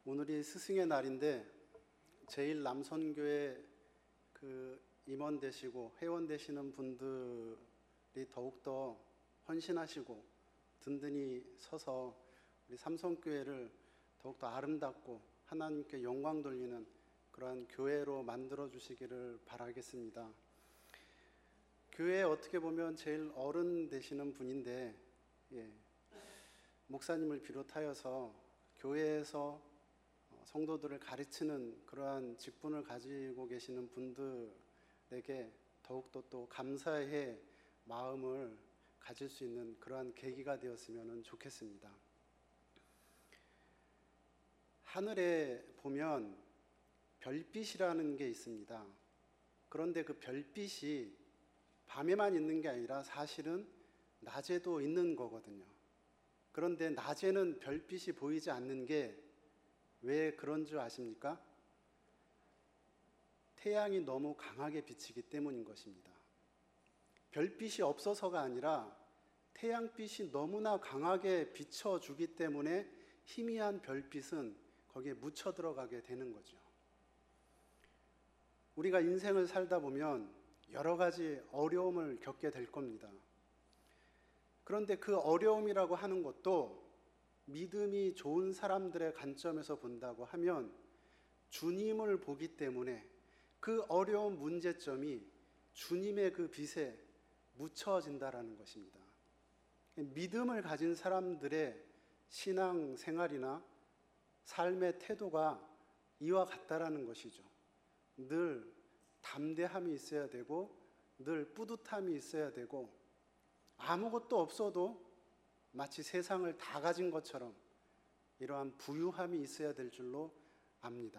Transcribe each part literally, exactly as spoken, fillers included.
오늘이 스승의 날인데 제일 남선교회 그 임원 되시고 회원 되시는 분들이 더욱더 헌신하시고 든든히 서서 우리 삼성교회를 더욱더 아름답고 하나님께 영광 돌리는 그러한 교회로 만들어 주시기를 바라겠습니다. 교회에 어떻게 보면 제일 어른 되시는 분인데 예, 목사님을 비롯하여서 교회에서 성도들을 가르치는 그러한 직분을 가지고 계시는 분들에게 더욱더 또 감사의 마음을 가질 수 있는 그러한 계기가 되었으면 좋겠습니다. 하늘에 보면 별빛이라는 게 있습니다. 그런데 그 별빛이 밤에만 있는 게 아니라 사실은 낮에도 있는 거거든요. 그런데 낮에는 별빛이 보이지 않는 게 왜 그런 줄 아십니까? 태양이 너무 강하게 비치기 때문인 것입니다. 별빛이 없어서가 아니라 태양빛이 너무나 강하게 비춰주기 때문에 희미한 별빛은 거기에 묻혀 들어가게 되는 거죠. 우리가 인생을 살다 보면 여러 가지 어려움을 겪게 될 겁니다. 그런데 그 어려움이라고 하는 것도 믿음이 좋은 사람들의 관점에서 본다고 하면 주님을 보기 때문에 그 어려운 문제점이 주님의 그 빛에 묻혀진다라는 것입니다. 믿음을 가진 사람들의 신앙 생활이나 삶의 태도가 이와 같다라는 것이죠. 늘 담대함이 있어야 되고 늘 뿌듯함이 있어야 되고 아무것도 없어도 마치 세상을 다 가진 것처럼 이러한 부유함이 있어야 될 줄로 압니다.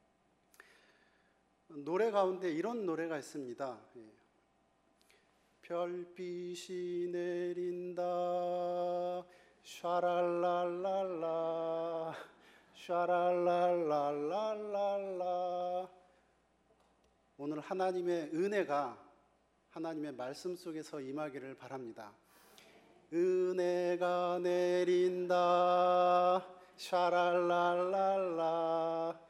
노래 가운데 이런 노래가 있습니다. 예. 별빛이 내린다 샤랄랄랄라 샤랄랄랄랄라. 오늘 하나님의 은혜가 하나님의 말씀 속에서 임하기를 바랍니다. 은혜가 내린다 샤랄랄랄라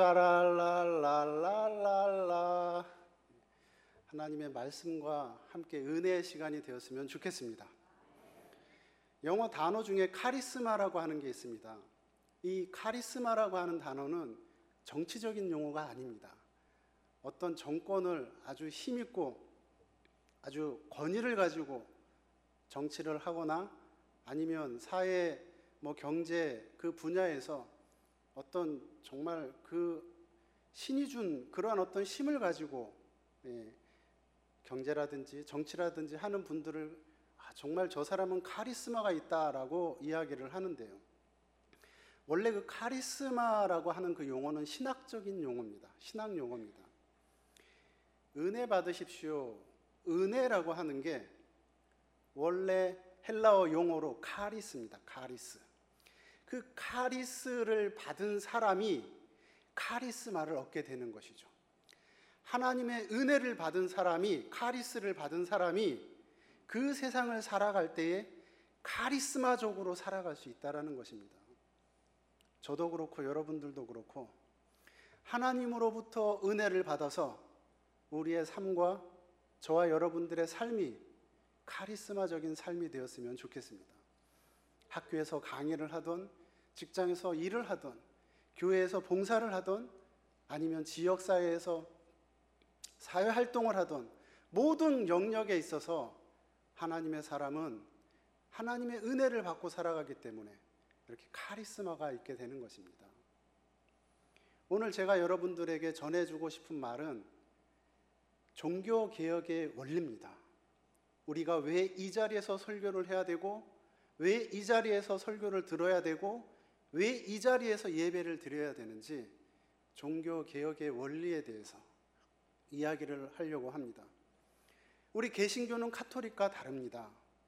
샤랄랄랄랄라. 하나님의 말씀과 함께 은혜의 시간이 되었으면 좋겠습니다. 영어 단어 중에 카리스마라고 하는 게 있습니다. 이 카리스마라고 하는 단어는 정치적인 용어가 아닙니다. 어떤 정권을 아주 힘있고 아주 권위를 가지고 정치를 하거나 아니면 사회, 뭐 경제 그 분야에서 어떤 정말 그 신이 준 그러한 어떤 힘을 가지고 예, 경제라든지 정치라든지 하는 분들을 아, 정말 저 사람은 카리스마가 있다라고 이야기를 하는데요. 원래 그 카리스마라고 하는 그 용어는 신학적인 용어입니다. 신학 용어입니다. 은혜 받으십시오. 은혜라고 하는 게 원래 헬라어 용어로 카리스입니다. 카리스. 그 카리스를 받은 사람이 카리스마를 얻게 되는 것이죠. 하나님의 은혜를 받은 사람이, 카리스를 받은 사람이 그 세상을 살아갈 때에 카리스마적으로 살아갈 수 있다는 것입니다. 저도 그렇고 여러분들도 그렇고 하나님으로부터 은혜를 받아서 우리의 삶과 저와 여러분들의 삶이 카리스마적인 삶이 되었으면 좋겠습니다. 학교에서 강의를 하던, 직장에서 일을 하던, 교회에서 봉사를 하던, 아니면 지역사회에서 사회활동을 하던 모든 영역에 있어서 하나님의 사람은 하나님의 은혜를 받고 살아가기 때문에 이렇게 카리스마가 있게 되는 것입니다. 오늘 제가 여러분들에게 전해주고 싶은 말은 종교개혁의 원리입니다. 우리가 왜 이 자리에서 설교를 해야 되고 왜 이 자리에서 설교를 들어야 되고 왜 이 자리에서 예배를 드려야 되는지 종교개혁의 원리에 대해서 이야기를 하려고 합니다. 우리 개신교는 카톨릭과 다릅니다.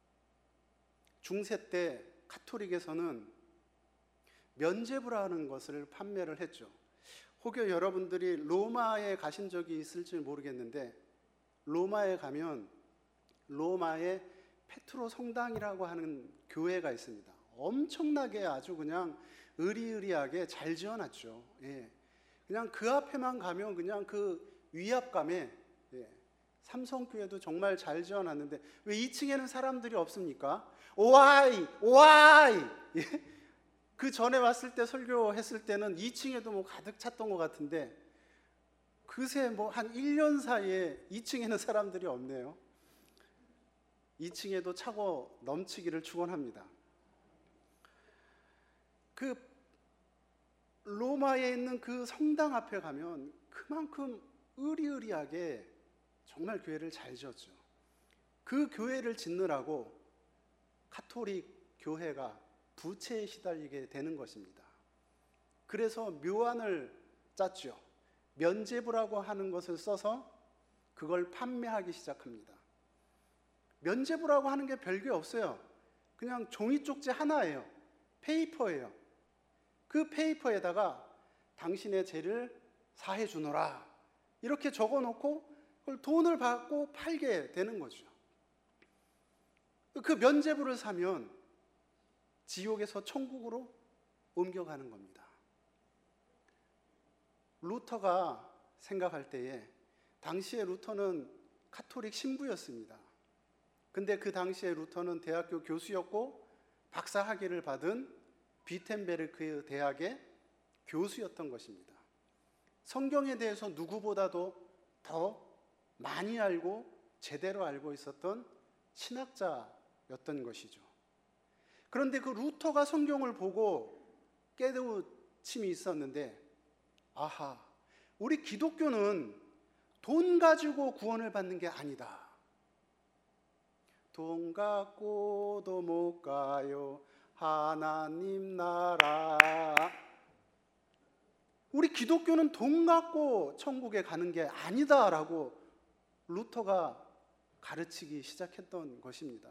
중세 때 카톨릭에서는 면죄부라는 것을 판매를 했죠. 혹여 여러분들이 로마에 가신 적이 있을지 모르겠는데 로마에 가면 로마에 페트로 성당이라고 하는 교회가 있습니다. 엄청나게 아주 그냥 의리의리하게 잘 지어놨죠. 예. 그냥 그 앞에만 가면 그냥 그 위압감에, 예. 삼성교회도 정말 잘 지어놨는데 왜 이 층에는 사람들이 없습니까? Why? Why? 예? 그 전에 왔을 때 설교했을 때는 이 층에도 뭐 가득 찼던 것 같은데 그새 뭐 한 일 년 사이에 이 층에는 사람들이 없네요. 이 층에도 차고 넘치기를 축원합니다. 그 로마에 있는 그 성당 앞에 가면 그만큼 의리의리하게 정말 교회를 잘 지었죠. 그 교회를 짓느라고 가톨릭 교회가 부채에 시달리게 되는 것입니다. 그래서 묘안을 짰죠. 면죄부라고 하는 것을 써서 그걸 판매하기 시작합니다. 면죄부라고 하는 게 별게 없어요. 그냥 종이 쪽지 하나예요. 페이퍼예요. 그 페이퍼에다가 당신의 죄를 사해 주노라 이렇게 적어놓고 그걸 돈을 받고 팔게 되는 거죠. 그 면죄부를 사면 지옥에서 천국으로 옮겨가는 겁니다. 루터가 생각할 때에 당시에 루터는 가톨릭 신부였습니다. 근데 그 당시에 루터는 대학교 교수였고 박사 학위를 받은 비텐베르크 대학의 교수였던 것입니다. 성경에 대해서 누구보다도 더 많이 알고 제대로 알고 있었던 신학자였던 것이죠. 그런데 그 루터가 성경을 보고 깨우침이 있었는데, 아하, 우리 기독교는 돈 가지고 구원을 받는 게 아니다. 돈 갖고도 못 가요 하나님 나라. 우리 기독교는 돈 갖고 천국에 가는 게 아니다라고 루터가 가르치기 시작했던 것입니다.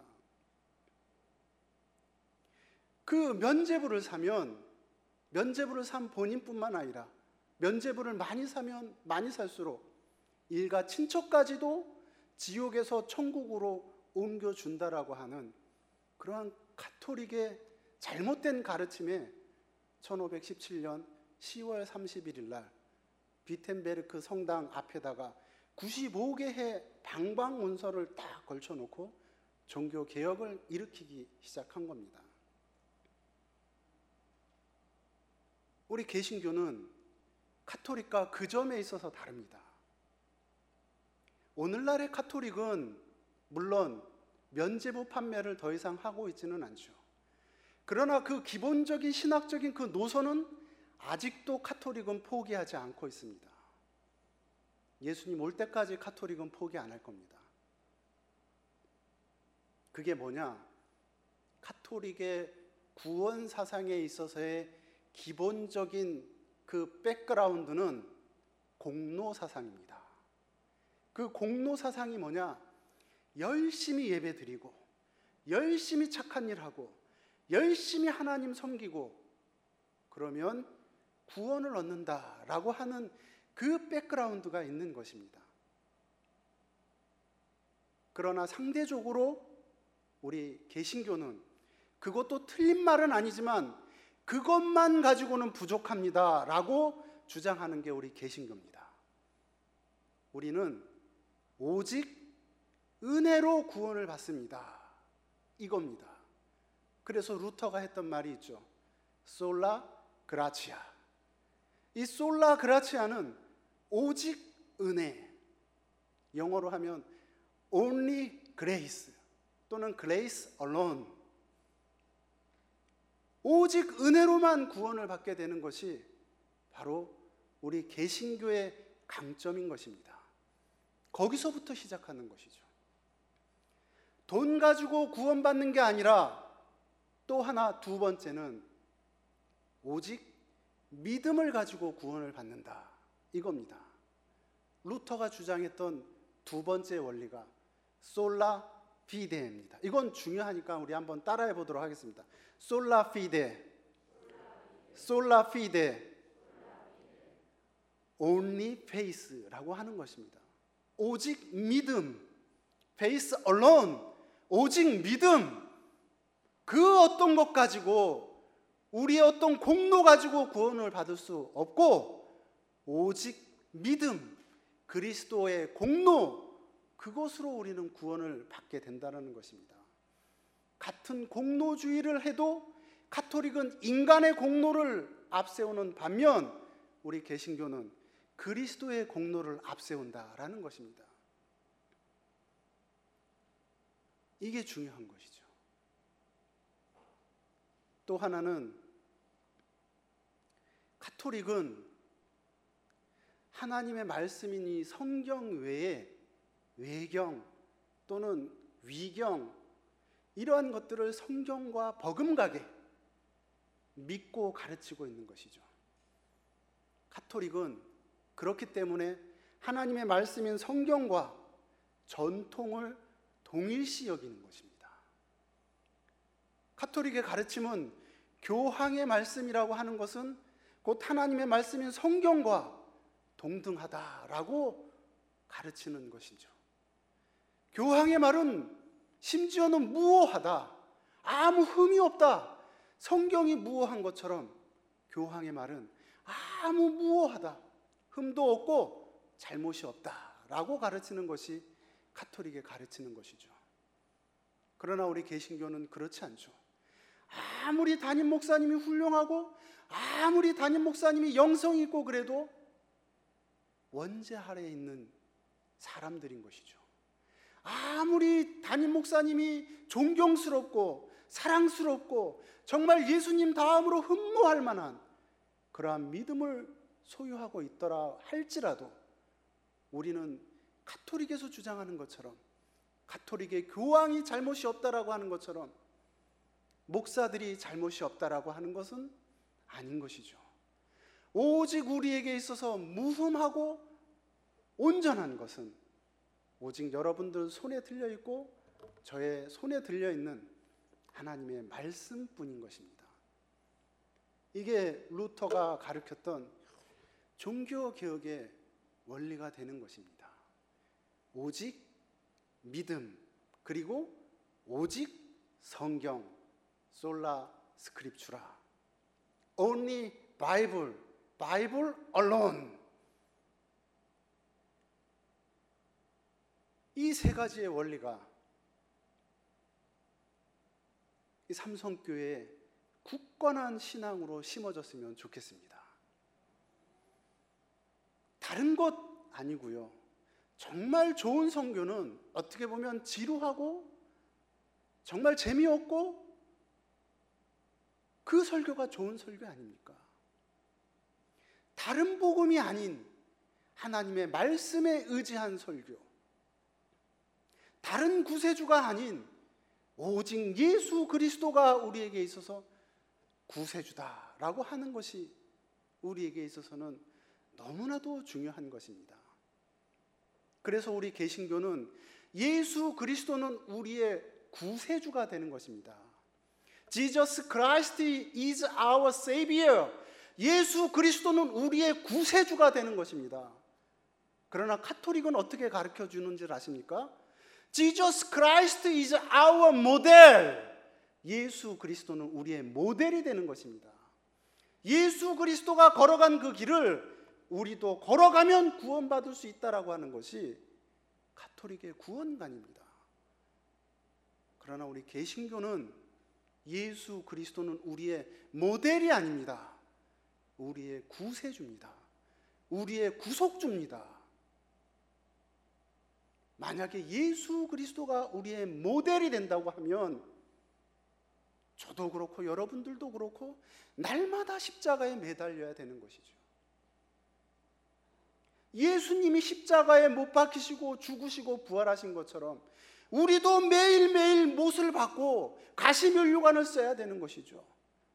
그 면죄부를 사면 면죄부를 산 본인뿐만 아니라 면죄부를 많이 사면 많이 살수록 일가 친척까지도 지옥에서 천국으로 옮겨준다라고 하는 그러한 가톨릭의 잘못된 가르침에 천오백십칠 년 시월 삼십일 날 비텐베르크 성당 앞에다가 구십오 개의 방방문서를 딱 걸쳐놓고 종교 개혁을 일으키기 시작한 겁니다. 우리 개신교는 가톨릭과 그 점에 있어서 다릅니다. 오늘날의 가톨릭은 물론 면죄부 판매를 더 이상 하고 있지는 않죠. 그러나 그 기본적인 신학적인 그 노선은 아직도 가톨릭은 포기하지 않고 있습니다. 예수님 올 때까지 가톨릭은 포기 안 할 겁니다. 그게 뭐냐? 가톨릭의 구원 사상에 있어서의 기본적인 그 백그라운드는 공로 사상입니다. 그 공로 사상이 뭐냐? 열심히 예배드리고 열심히 착한 일하고 열심히 하나님 섬기고 그러면 구원을 얻는다라고 하는 그 백그라운드가 있는 것입니다. 그러나 상대적으로 우리 개신교는 그것도 틀린 말은 아니지만 그것만 가지고는 부족합니다 라고 주장하는 게 우리 개신교입니다. 우리는 오직 은혜로 구원을 받습니다 이겁니다. 그래서 루터가 했던 말이 있죠. 솔라 그라치아. 이 솔라 그라치아는 오직 은혜, 영어로 하면 only grace 또는 grace alone, 오직 은혜로만 구원을 받게 되는 것이 바로 우리 개신교의 강점인 것입니다. 거기서부터 시작하는 것이죠. 돈 가지고 구원받는 게 아니라 또 하나 두 번째는 오직 믿음을 가지고 구원을 받는다 이겁니다. 루터가 주장했던 두 번째 원리가 솔라 피데입니다. 이건 중요하니까 우리 한번 따라해 보도록 하겠습니다. 솔라 피데, 솔라 피데, only faith라고 하는 것입니다. 오직 믿음, faith alone, 오직 믿음. 그 어떤 것 가지고, 우리의 어떤 공로 가지고 구원을 받을 수 없고, 오직 믿음, 그리스도의 공로, 그것으로 우리는 구원을 받게 된다는 것입니다. 같은 공로주의를 해도 가톨릭은 인간의 공로를 앞세우는 반면 우리 개신교는 그리스도의 공로를 앞세운다라는 것입니다. 이게 중요한 것이죠. 또 하나는 가톨릭은 하나님의 말씀이니 성경 외에 외경 또는 위경 이러한 것들을 성경과 버금가게 믿고 가르치고 있는 것이죠. 가톨릭은 그렇기 때문에 하나님의 말씀인 성경과 전통을 동일시 여기는 것입니다. 가톨릭의 가르침은 교황의 말씀이라고 하는 것은 곧 하나님의 말씀인 성경과 동등하다라고 가르치는 것이죠. 교황의 말은 심지어는 무오하다, 아무 흠이 없다, 성경이 무오한 것처럼 교황의 말은 아무 무오하다, 흠도 없고 잘못이 없다라고 가르치는 것이 가톨릭에 가르치는 것이죠. 그러나 우리 개신교는 그렇지 않죠. 아무리 담임 목사님이 훌륭하고 아무리 담임 목사님이 영성이 있고 그래도 원죄 아래에 있는 사람들인 것이죠. 아무리 담임 목사님이 존경스럽고 사랑스럽고 정말 예수님 다음으로 흠모할 만한 그러한 믿음을 소유하고 있더라 할지라도 우리는 가톨릭에서 주장하는 것처럼, 가톨릭의 교황이 잘못이 없다라고 하는 것처럼 목사들이 잘못이 없다라고 하는 것은 아닌 것이죠. 오직 우리에게 있어서 무흠하고 온전한 것은 오직 여러분들 손에 들려 있고 저의 손에 들려 있는 하나님의 말씀뿐인 것입니다. 이게 루터가 가르쳤던 종교개혁의 원리가 되는 것입니다. 오직 믿음, 그리고 오직 성경, 솔라 스크립추라, only Bible, Bible alone. 이 세 가지의 원리가 이 삼성교회에 굳건한 신앙으로 심어졌으면 좋겠습니다. 다른 것 아니고요. 정말 좋은 선교는 어떻게 보면 지루하고 정말 재미없고 그 설교가 좋은 설교 아닙니까? 다른 복음이 아닌 하나님의 말씀에 의지한 설교, 다른 구세주가 아닌 오직 예수 그리스도가 우리에게 있어서 구세주다라고 하는 것이 우리에게 있어서는 너무나도 중요한 것입니다. 그래서 우리 개신교는 예수 그리스도는 우리의 구세주가 되는 것입니다. Jesus Christ is our Savior. 예수 그리스도는 우리의 구세주가 되는 것입니다. 그러나 가톨릭은 어떻게 가르쳐 주는지 아십니까? Jesus Christ is our model. 예수 그리스도는 우리의 모델이 되는 것입니다. 예수 그리스도가 걸어간 그 길을 우리도 걸어가면 구원받을 수 있다라고 하는 것이 가톨릭의 구원관입니다. 그러나 우리 개신교는 예수 그리스도는 우리의 모델이 아닙니다. 우리의 구세주입니다. 우리의 구속주입니다. 만약에 예수 그리스도가 우리의 모델이 된다고 하면 저도 그렇고 여러분들도 그렇고 날마다 십자가에 매달려야 되는 것이죠. 예수님이 십자가에 못 박히시고 죽으시고 부활하신 것처럼 우리도 매일매일 못을 받고 가시면류관을 써야 되는 것이죠.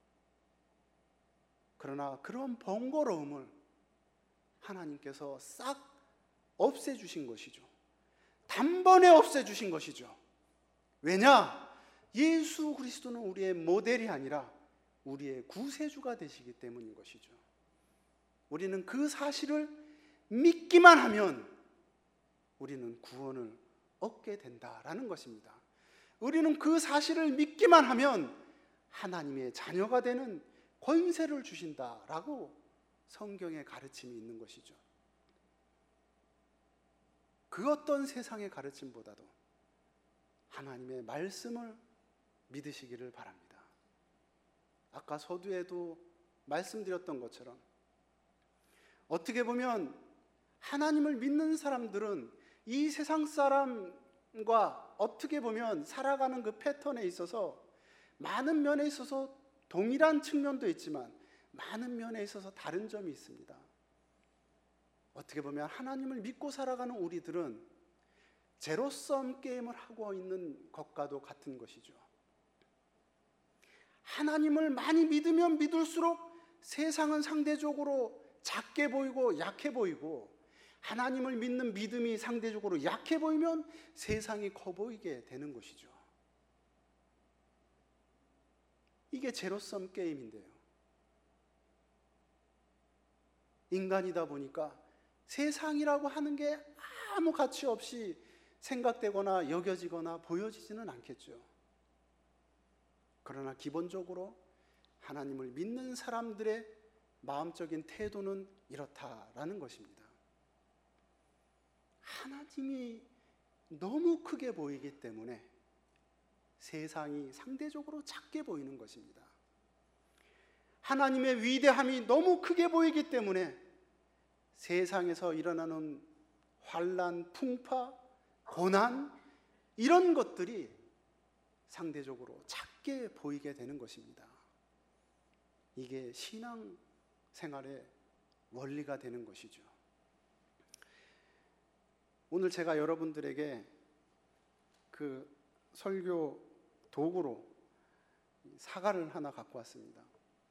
그러나 그런 번거로움을 하나님께서 싹 없애주신 것이죠. 단번에 없애주신 것이죠. 왜냐? 예수 그리스도는 우리의 모델이 아니라 우리의 구세주가 되시기 때문인 것이죠. 우리는 그 사실을 믿기만 하면 우리는 구원을 얻게 된다라는 것입니다. 우리는 그 사실을 믿기만 하면 하나님의 자녀가 되는 권세를 주신다라고 성경의 가르침이 있는 것이죠. 그 어떤 세상의 가르침보다도 하나님의 말씀을 믿으시기를 바랍니다. 아까 서두에도 말씀드렸던 것처럼 어떻게 보면 하나님을 믿는 사람들은 이 세상 사람과 어떻게 보면 살아가는 그 패턴에 있어서 많은 면에 있어서 동일한 측면도 있지만 많은 면에 있어서 다른 점이 있습니다. 어떻게 보면 하나님을 믿고 살아가는 우리들은 제로섬 게임을 하고 있는 것과도 같은 것이죠. 하나님을 많이 믿으면 믿을수록 세상은 상대적으로 작게 보이고 약해 보이고, 하나님을 믿는 믿음이 상대적으로 약해 보이면 세상이 커 보이게 되는 것이죠. 이게 제로섬 게임인데요. 인간이다 보니까 세상이라고 하는 게 아무 가치 없이 생각되거나 여겨지거나 보여지지는 않겠죠. 그러나 기본적으로 하나님을 믿는 사람들의 마음적인 태도는 이렇다라는 것입니다. 하나님이 너무 크게 보이기 때문에 세상이 상대적으로 작게 보이는 것입니다. 하나님의 위대함이 너무 크게 보이기 때문에 세상에서 일어나는 환난, 풍파, 고난, 이런 것들이 상대적으로 작게 보이게 되는 것입니다. 이게 신앙 생활의 원리가 되는 것이죠. 오늘 제가 여러분들에게 그 설교 도구로 사과를 하나 갖고 왔습니다.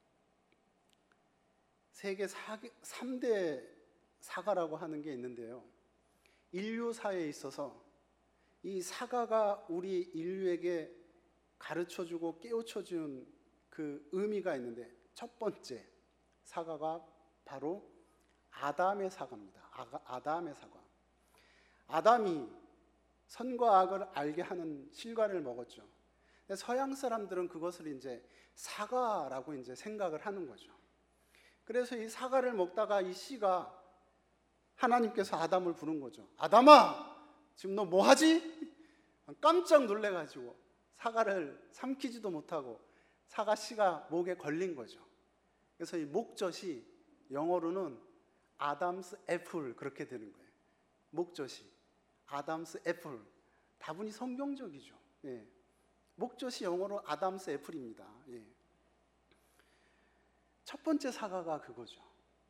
세계 삼 대 사과라고 하는 게 있는데요, 인류사에 있어서 이 사과가 우리 인류에게 가르쳐주고 깨우쳐준 그 의미가 있는데, 첫 번째 사과가 바로 아담의 사과입니다. 아담의 사과. 아담이 선과 악을 알게 하는 실과를 먹었죠. 서양 사람들은 그것을 이제 사과라고 이제 생각을 하는 거죠. 그래서 이 사과를 먹다가 이 씨가, 하나님께서 아담을 부른 거죠. 아담아, 지금 너 뭐 하지? 깜짝 놀래가지고 사과를 삼키지도 못하고 사과 씨가 목에 걸린 거죠. 그래서 이 목젖이 영어로는 아담스 애플, 그렇게 되는 거예요. 목젖이 아담스 애플. 다분히 성경적이죠. 예. 목젖이 영어로 아담스 애플입니다. 예. 첫 번째 사과가 그거죠.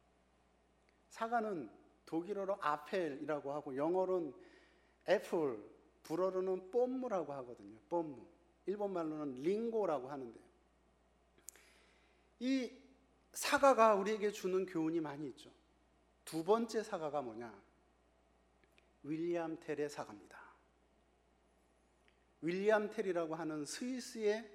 사과는 독일어로 아펠이라고 하고 영어로는 애플, 불어로는 뽐무라고 하거든요. 뽐무. 일본말로는 링고라고 하는데, 이 사과가 우리에게 주는 교훈이 많이 있죠. 두 번째 사과가 뭐냐? 윌리엄 텔의 사과입니다. 윌리엄 텔이라고 하는 스위스의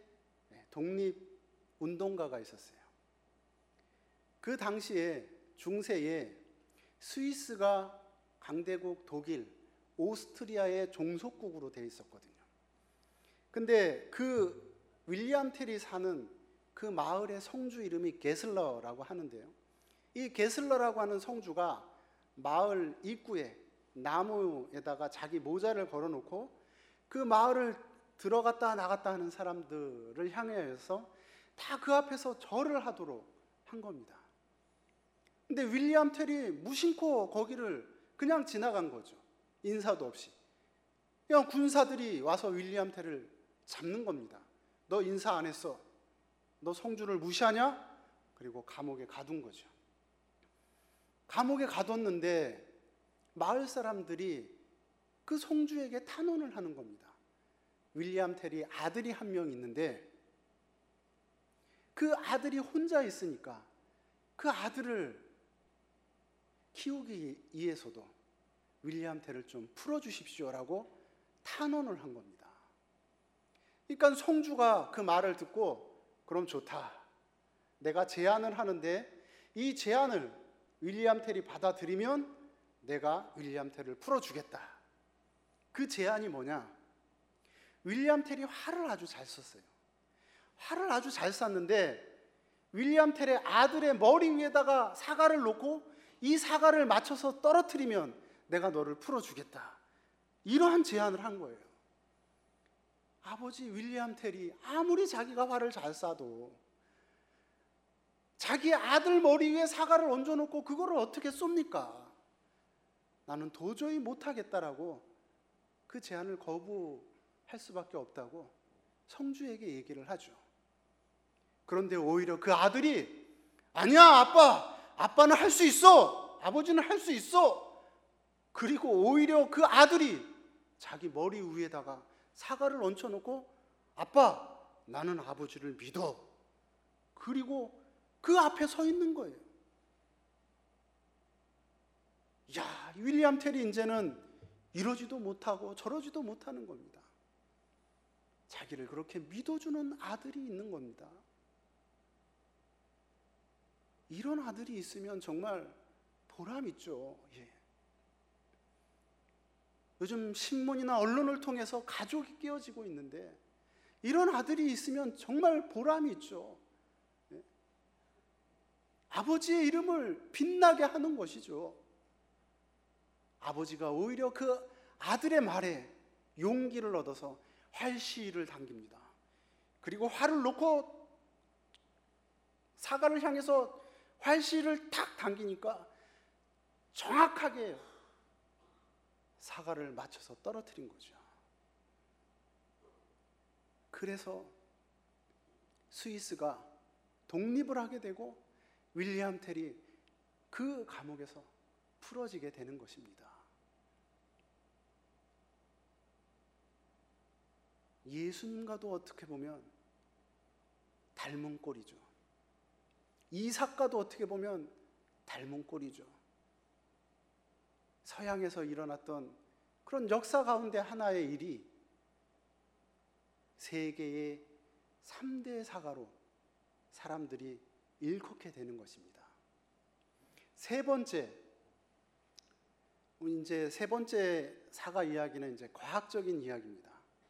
독립운동가가 있었어요. 그 당시에 중세에 스위스가 강대국 독일, 오스트리아의 종속국으로 되어 있었거든요. 근데 그 윌리엄 텔이 사는 그 마을의 성주 이름이 게슬러라고 하는데요, 이 게슬러라고 하는 성주가 마을 입구에 나무에다가 자기 모자를 걸어놓고 그 마을을 들어갔다 나갔다 하는 사람들을 향해서 다 그 앞에서 절을 하도록 한 겁니다. 근데 윌리엄 텔이 무심코 거기를 그냥 지나간 거죠. 인사도 없이. 그냥 군사들이 와서 윌리엄 텔을 잡는 겁니다. 너 인사 안 했어? 너 성주를 무시하냐? 그리고 감옥에 가둔 거죠. 감옥에 가뒀는데 마을 사람들이 그 성주에게 탄원을 하는 겁니다. 윌리엄 텔이 아들이 한 명 있는데 그 아들이 혼자 있으니까 그 아들을 키우기 위해서도 윌리엄 텔을 좀 풀어주십시오라고 탄원을 한 겁니다. 그러니까 성주가 그 말을 듣고, 그럼 좋다, 내가 제안을 하는데 이 제안을 윌리엄 텔이 받아들이면 내가 윌리엄 텔을 풀어주겠다. 그 제안이 뭐냐? 윌리엄 텔이 화를 아주 잘 썼어요. 활을 아주 잘 쐈는데 윌리엄 텔의 아들의 머리 위에다가 사과를 놓고 이 사과를 맞춰서 떨어뜨리면 내가 너를 풀어주겠다, 이러한 제안을 한 거예요. 아버지 윌리엄 텔이 아무리 자기가 활을 잘 쏴도 자기 아들 머리 위에 사과를 얹어놓고 그거를 어떻게 쏩니까? 나는 도저히 못하겠다라고 그 제안을 거부할 수밖에 없다고 성주에게 얘기를 하죠. 그런데 오히려 그 아들이 아니야 아빠, 아빠는 할 수 있어, 아버지는 할 수 있어. 그리고 오히려 그 아들이 자기 머리 위에다가 사과를 얹혀놓고 아빠, 나는 아버지를 믿어. 그리고 그 앞에 서 있는 거예요. 야, 윌리엄 텔이 이제는 이러지도 못하고 저러지도 못하는 겁니다. 자기를 그렇게 믿어주는 아들이 있는 겁니다. 이런 아들이 있으면 정말 보람 있죠. 예. 요즘 신문이나 언론을 통해서 가족이 깨어지고 있는데 이런 아들이 있으면 정말 보람이 있죠. 예. 아버지의 이름을 빛나게 하는 것이죠. 아버지가 오히려 그 아들의 말에 용기를 얻어서 활시를 당깁니다. 그리고 활을 놓고 사과를 향해서 활시를 탁 당기니까 정확하게 사과를 맞춰서 떨어뜨린 거죠. 그래서 스위스가 독립을 하게 되고 윌리엄 텔이 그 감옥에서 풀어지게 되는 것입니다. 예수님과도 어떻게 보면 닮은 꼴이죠. 이삭과도 어떻게 보면 닮은 꼴이죠. 서양에서 일어났던 그런 역사 가운데 하나의 일이 세계의 삼 대 사가로 사람들이 일컫게 되는 것입니다. 세 번째, 이제 세 번째 사가 이야기는 이제 과학적인 이야기입니다.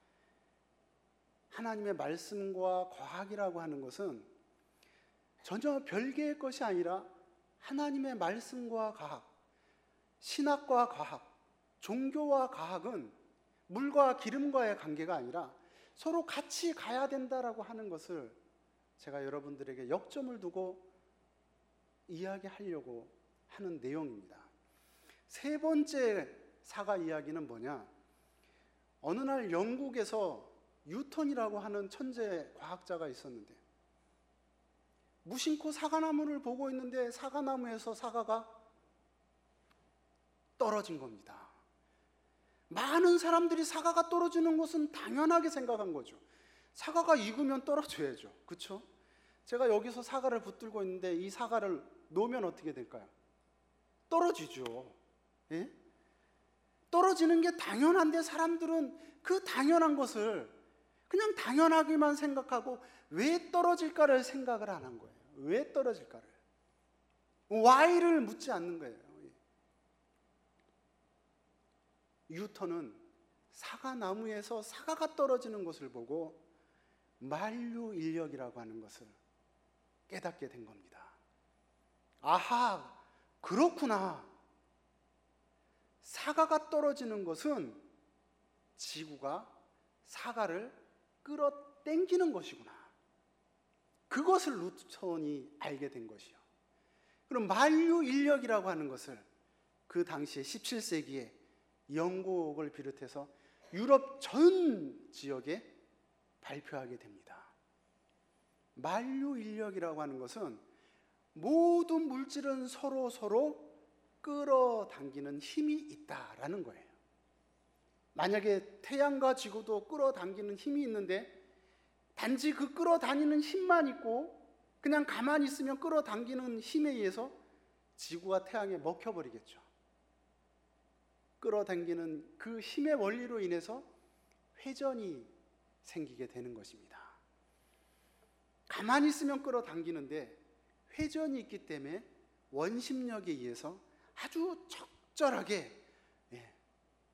하나님의 말씀과 과학이라고 하는 것은 전혀 별개의 것이 아니라 하나님의 말씀과 과학, 신학과 과학, 종교와 과학은 물과 기름과의 관계가 아니라 서로 같이 가야 된다라고 하는 것을 제가 여러분들에게 역점을 두고 이야기하려고 하는 내용입니다. 세 번째 사가 이야기는 뭐냐? 어느 날 영국에서 뉴턴이라고 하는 천재 과학자가 있었는데 무심코 사과나무를 보고 있는데 사과나무에서 사과가 떨어진 겁니다. 많은 사람들이 사과가 떨어지는 것은 당연하게 생각한 거죠. 사과가 익으면 떨어져야죠. 그렇죠? 제가 여기서 사과를 붙들고 있는데 이 사과를 놓으면 어떻게 될까요? 떨어지죠. 예? 떨어지는 게 당연한데 사람들은 그 당연한 것을 그냥 당연하기만 생각하고 왜 떨어질까를 생각을 안 한 거예요. 왜 떨어질까를. Why를 묻지 않는 거예요. 뉴턴은 사과나무에서 사과가 떨어지는 것을 보고 만류인력이라고 하는 것을 깨닫게 된 겁니다. 아하, 그렇구나. 사과가 떨어지는 것은 지구가 사과를 끌어당기는 것이구나. 그것을 뉴턴이 알게 된 것이요. 그럼 만류인력이라고 하는 것을 그 당시에 십칠 세기에 영국을 비롯해서 유럽 전 지역에 발표하게 됩니다. 만류인력이라고 하는 것은 모든 물질은 서로 서로 끌어당기는 힘이 있다라는 거예요. 만약에 태양과 지구도 끌어당기는 힘이 있는데 단지 그 끌어다니는 힘만 있고 그냥 가만히 있으면 끌어당기는 힘에 의해서 지구와 태양에 먹혀버리겠죠. 끌어당기는 그 힘의 원리로 인해서 회전이 생기게 되는 것입니다. 가만히 있으면 끌어당기는데 회전이 있기 때문에 원심력에 의해서 아주 적절하게, 예,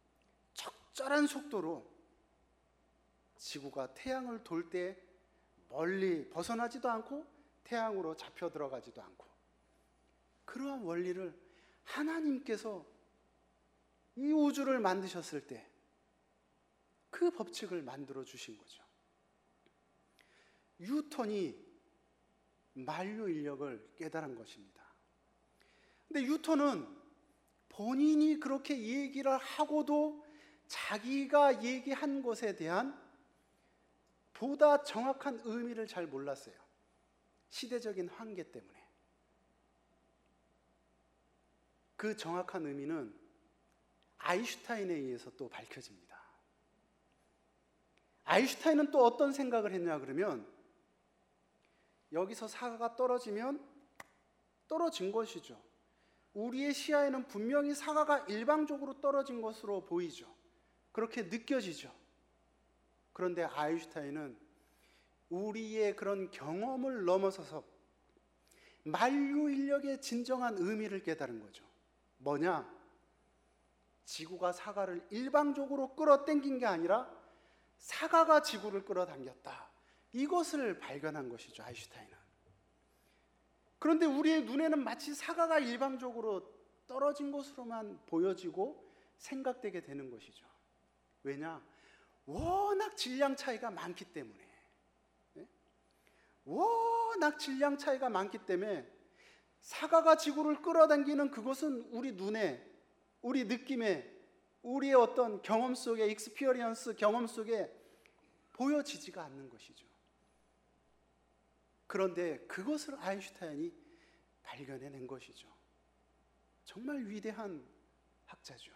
적절한 속도로 지구가 태양을 돌 때 멀리 벗어나지도 않고 태양으로 잡혀 들어가지도 않고, 그러한 원리를 하나님께서 이 우주를 만드셨을 때 그 법칙을 만들어 주신 거죠. 뉴턴이 만류 인력을 깨달은 것입니다. 근데 뉴턴은 본인이 그렇게 얘기를 하고도 자기가 얘기한 것에 대한 보다 정확한 의미를 잘 몰랐어요. 시대적인 한계 때문에. 그 정확한 의미는 아인슈타인에 의해서 또 밝혀집니다. 아인슈타인은 또 어떤 생각을 했냐 그러면, 여기서 사과가 떨어지면 떨어진 것이죠. 우리의 시야에는 분명히 사과가 일방적으로 떨어진 것으로 보이죠. 그렇게 느껴지죠. 그런데 아인슈타인은 우리의 그런 경험을 넘어서서 만류 인력의 진정한 의미를 깨달은 거죠. 뭐냐? 지구가 사과를 일방적으로 끌어당긴 게 아니라 사과가 지구를 끌어당겼다. 이것을 발견한 것이죠, 아인슈타인은. 그런데 우리의 눈에는 마치 사과가 일방적으로 떨어진 것으로만 보여지고 생각되게 되는 것이죠. 왜냐? 워낙 질량 차이가 많기 때문에. 네? 워낙 질량 차이가 많기 때문에 사과가 지구를 끌어당기는 그것은 우리 눈에, 우리 느낌에, 우리의 어떤 경험 속에, 익스피리언스 경험 속에 보여지지가 않는 것이죠. 그런데 그것을 아인슈타인이 발견해낸 것이죠. 정말 위대한 학자죠.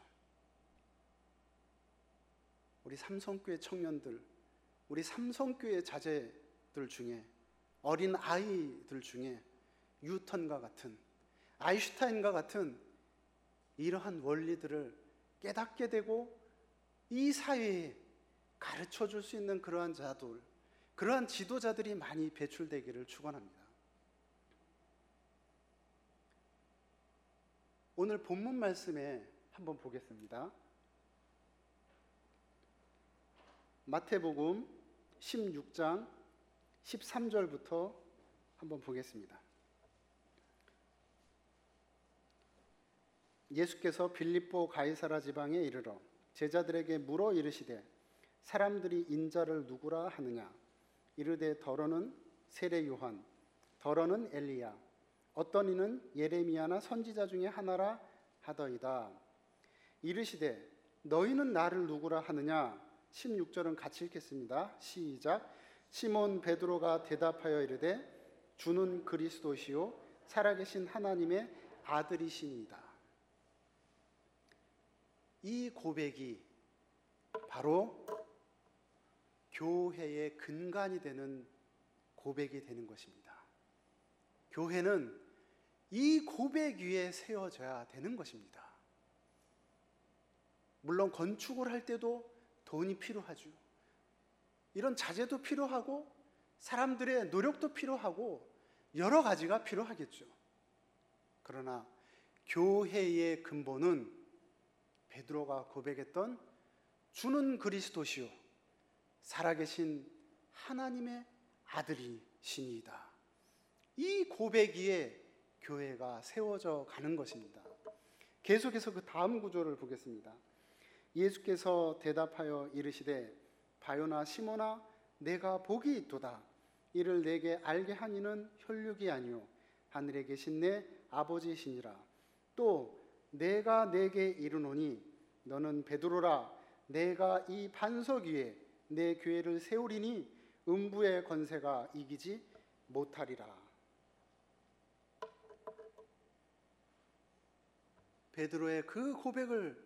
우리 삼성교회 청년들, 우리 삼성교회 자제들 중에, 어린 아이들 중에 뉴턴과 같은, 아인슈타인과 같은 이러한 원리들을 깨닫게 되고 이 사회에 가르쳐 줄 수 있는 그러한 자들, 그러한 지도자들이 많이 배출되기를 축원합니다. 오늘 본문 말씀에 한번 보겠습니다. 마태복음 십육 장 십삼 절부터 한번 보겠습니다. 예수께서 빌립보 가이사라 지방에 이르러 제자들에게 물어 이르시되 사람들이 인자를 누구라 하느냐? 이르되 더러는 세례 요한, 더러는 엘리야, 어떤 이는 예레미야나 선지자 중에 하나라 하더이다. 이르시되 너희는 나를 누구라 하느냐? 십육 절은 같이 읽겠습니다. 시작. 시몬 베드로가 대답하여 이르되 주는 그리스도시요 살아계신 하나님의 아들이시니이다. 이 고백이 바로 교회의 근간이 되는 고백이 되는 것입니다. 교회는 이 고백 위에 세워져야 되는 것입니다. 물론 건축을 할 때도 돈이 필요하죠. 이런 자재도 필요하고 사람들의 노력도 필요하고 여러 가지가 필요하겠죠. 그러나 교회의 근본은 베드로가 고백했던 주는 그리스도시요 살아계신 하나님의 아들이시니이다. 이 고백 위에 교회가 세워져 가는 것입니다. 계속해서 그 다음 구절을 보겠습니다. 예수께서 대답하여 이르시되 바요나 시몬아 내가 복이 있도다. 이를 내게 알게 한 이는 혈육이 아니요 하늘에 계신 내 아버지시니라. 또 내가 내게 이르노니 너는 베드로라. 내가 이 반석 위에 내 교회를 세우리니 음부의 권세가 이기지 못하리라. 베드로의 그 고백을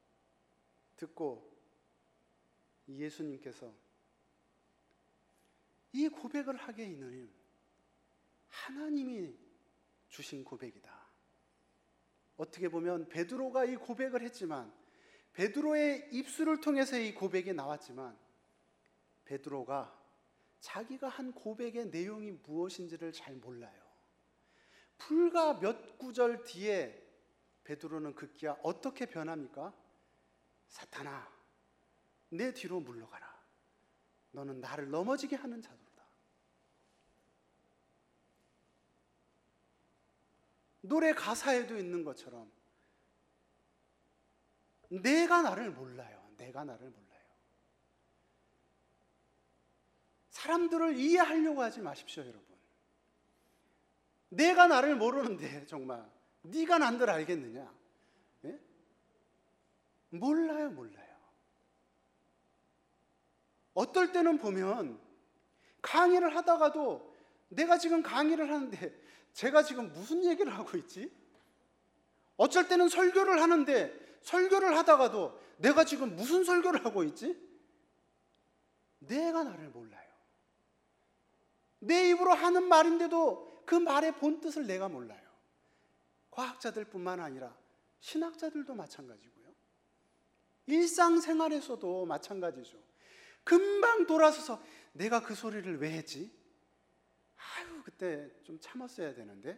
듣고 예수님께서 이 고백을 하게 있는 하나님이 주신 고백이다. 어떻게 보면 베드로가 이 고백을 했지만, 베드로의 입술을 통해서 이 고백이 나왔지만, 베드로가 자기가 한 고백의 내용이 무엇인지를 잘 몰라요. 불과 몇 구절 뒤에 베드로는 급기야 어떻게 변합니까? 사탄아, 내 뒤로 물러가라. 너는 나를 넘어지게 하는 자들이다. 노래 가사에도 있는 것처럼 내가 나를 몰라요. 내가 나를 몰라요. 사람들을 이해하려고 하지 마십시오, 여러분. 내가 나를 모르는데 정말 네가 난들 알겠느냐? 예? 몰라요, 몰라요. 어떨 때는 보면 강의를 하다가도 내가 지금 강의를 하는데 제가 지금 무슨 얘기를 하고 있지? 어쩔 때는 설교를 하는데 설교를 하다가도 내가 지금 무슨 설교를 하고 있지? 내가 나를 몰라요. 내 입으로 하는 말인데도 그 말의 본뜻을 내가 몰라요. 과학자들뿐만 아니라 신학자들도 마찬가지고요. 일상생활에서도 마찬가지죠. 금방 돌아서서 내가 그 소리를 왜 했지? 아유, 그때 좀 참았어야 되는데.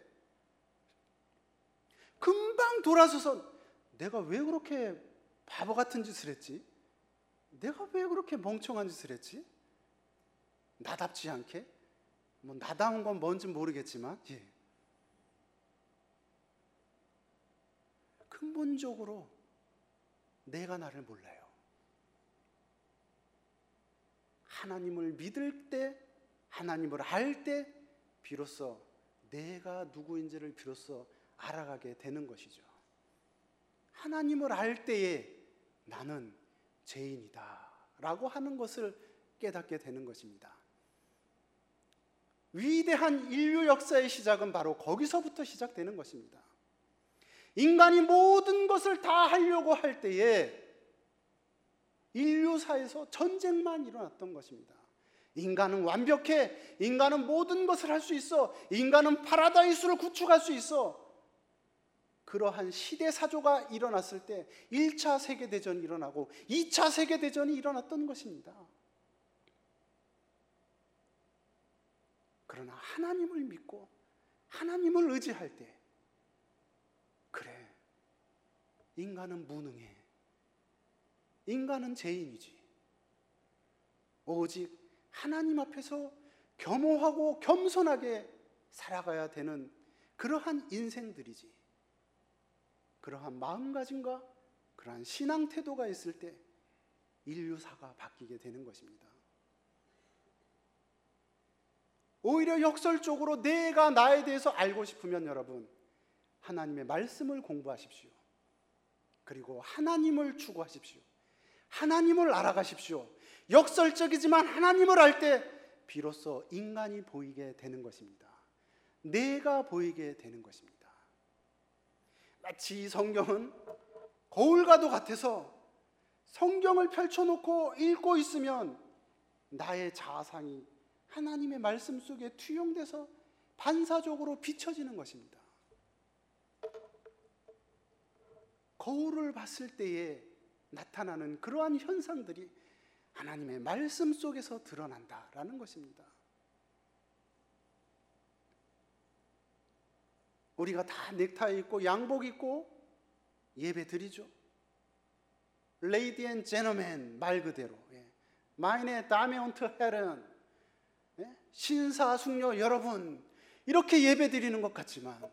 금방 돌아서서 내가 왜 그렇게 바보 같은 짓을 했지? 내가 왜 그렇게 멍청한 짓을 했지? 나답지 않게? 뭐 나다운 건 뭔지 모르겠지만, 예. 근본적으로 내가 나를 몰라요. 하나님을 믿을 때, 하나님을 알 때 비로소 내가 누구인지를 비로소 알아가게 되는 것이죠. 하나님을 알 때에 나는 죄인이다 라고 하는 것을 깨닫게 되는 것입니다. 위대한 인류 역사의 시작은 바로 거기서부터 시작되는 것입니다. 인간이 모든 것을 다 하려고 할 때에 인류사에서 전쟁만 일어났던 것입니다. 인간은 완벽해. 인간은 모든 것을 할 수 있어. 인간은 파라다이스를 구축할 수 있어. 그러한 시대사조가 일어났을 때 일 차 세계대전이 일어나고 이 차 세계대전이 일어났던 것입니다. 그러나 하나님을 믿고 하나님을 의지할 때, 그래, 인간은 무능해. 인간은 죄인이지. 오직 하나님 앞에서 겸허하고 겸손하게 살아가야 되는 그러한 인생들이지. 그러한 마음가짐과 그러한 신앙 태도가 있을 때 인류사가 바뀌게 되는 것입니다. 오히려 역설적으로 내가 나에 대해서 알고 싶으면 여러분, 하나님의 말씀을 공부하십시오. 그리고 하나님을 추구하십시오. 하나님을 알아가십시오. 역설적이지만 하나님을 알 때 비로소 인간이 보이게 되는 것입니다. 내가 보이게 되는 것입니다. 마치 성경은 거울과도 같아서 성경을 펼쳐놓고 읽고 있으면 나의 자아상이 하나님의 말씀 속에 투영돼서 반사적으로 비춰지는 것입니다. 거울을 봤을 때에 나타나는 그러한 현상들이 하나님의 말씀 속에서 드러난다라는 것입니다. 우리가 다 넥타이 입고 양복 입고 예배 드리죠. 레이디 앤 제너맨 말 그대로, 마이네 다메 온트 헤른, 신사숙녀 여러분, 이렇게 예배 드리는 것 같지만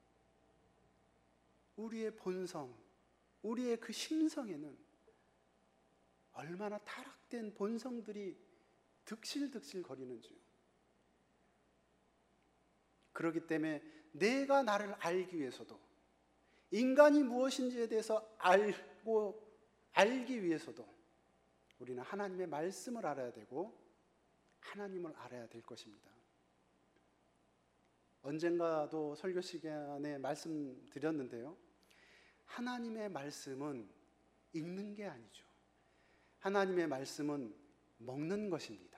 우리의 본성, 우리의 그 심성에는 얼마나 타락된 본성들이 득실득실 거리는지요. 그렇기 때문에 내가 나를 알기 위해서도, 인간이 무엇인지에 대해서 알고 알기 위해서도 우리는 하나님의 말씀을 알아야 되고 하나님을 알아야 될 것입니다. 언젠가도 설교 시간에 말씀드렸는데요, 하나님의 말씀은 읽는 게 아니죠. 하나님의 말씀은 먹는 것입니다.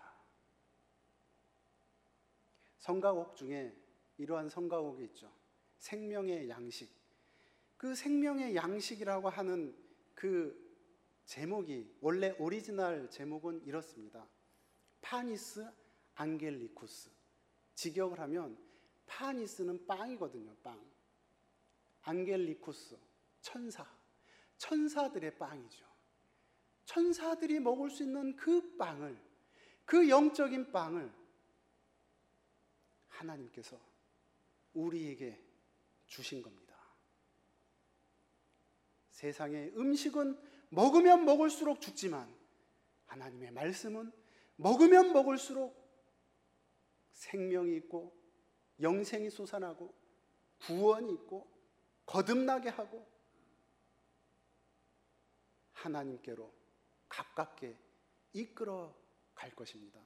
성가곡 중에 이러한 성가곡이 있죠. 생명의 양식. 그 생명의 양식이라고 하는 그 제목이, 원래 오리지널 제목은 이렇습니다. 파니스 앙겔리쿠스. 직역을 하면 파니스는 빵이거든요. 빵. 앙겔리쿠스, 천사. 천사들의 빵이죠. 천사들이 먹을 수 있는 그 빵을, 그 영적인 빵을 하나님께서 우리에게 주신 겁니다. 세상의 음식은 먹으면 먹을수록 죽지만 하나님의 말씀은 먹으면 먹을수록 생명이 있고 영생이 솟아나고 구원이 있고 거듭나게 하고 하나님께로 가깝게 이끌어 갈 것입니다.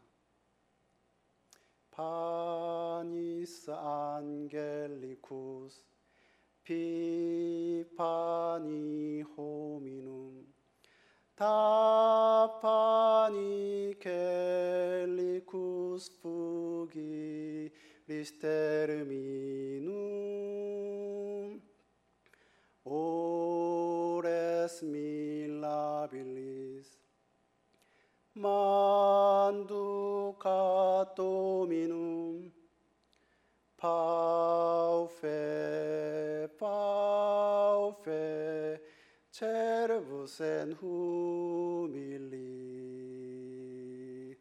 파니스 안겔리쿠스 피파니 호미눔 타파니 켈리쿠스 푸기 리스테르미눔 오레스 밀라빌리스 만두카토미눔 파우페 파우페 체르부센 후밀리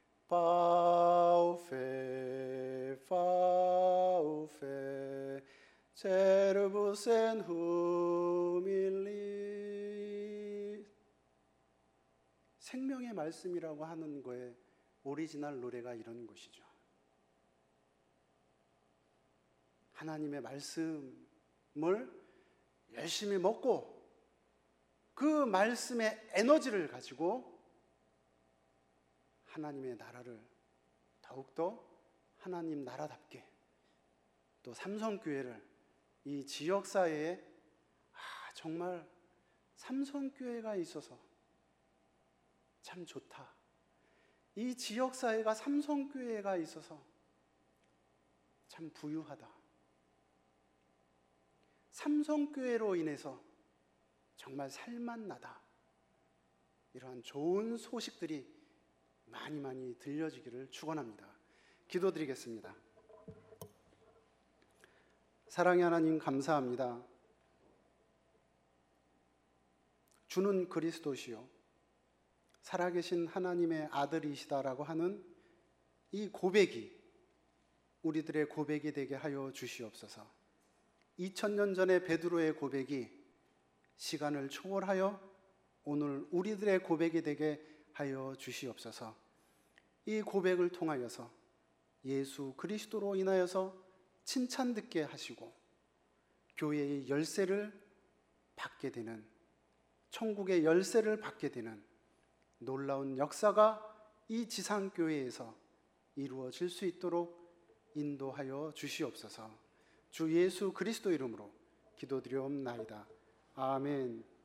파우페 파우페 체르부센 후밀리. 생명의 말씀이라고 하는 거에 오리지널 노래가 이런 것이죠. 하나님의 말씀을 열심히 먹고 그 말씀의 에너지를 가지고 하나님의 나라를 더욱더 하나님 나라답게, 또 삼성교회를 이 지역사회에 아, 정말 삼성교회가 있어서 참 좋다, 이 지역사회가 삼성교회가 있어서 참 부유하다, 삼성교회로 인해서 정말 살맛나다, 이러한 좋은 소식들이 많이 많이 들려지기를 축원합니다. 기도드리겠습니다. 사랑의 하나님, 감사합니다. 주는 그리스도시요 살아계신 하나님의 아들이시다라고 하는 이 고백이 우리들의 고백이 되게 하여 주시옵소서. 이천 년 전의 베드로의 고백이 시간을 초월하여 오늘 우리들의 고백이 되게 하여 주시옵소서. 이 고백을 통하여서 예수 그리스도로 인하여서 칭찬 듣게 하시고 교회의 열쇠를 받게 되는, 천국의 열쇠를 받게 되는 놀라운 역사가 이 지상교회에서 이루어질 수 있도록 인도하여 주시옵소서. 주 예수 그리스도 이름으로 기도드리옵나이다. 아멘.